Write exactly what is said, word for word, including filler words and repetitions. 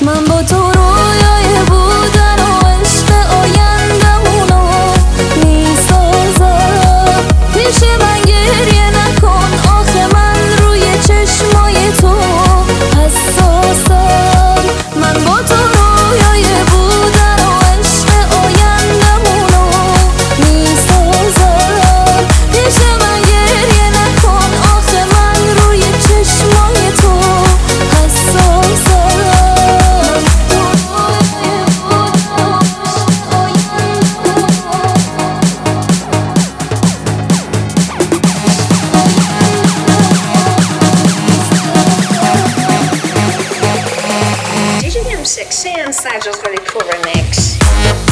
من با تو رویای بودن و عشق آیندمونو میسازم. پیش من گریه نکن آخه من روی چشمای تو حساسم. من با تو رویای بودن و عشق آیندمونو میسازم. پیش من گریه نکن آخه من روی چشمای تو حساسم. Digital six and Sajjal's really cool remix.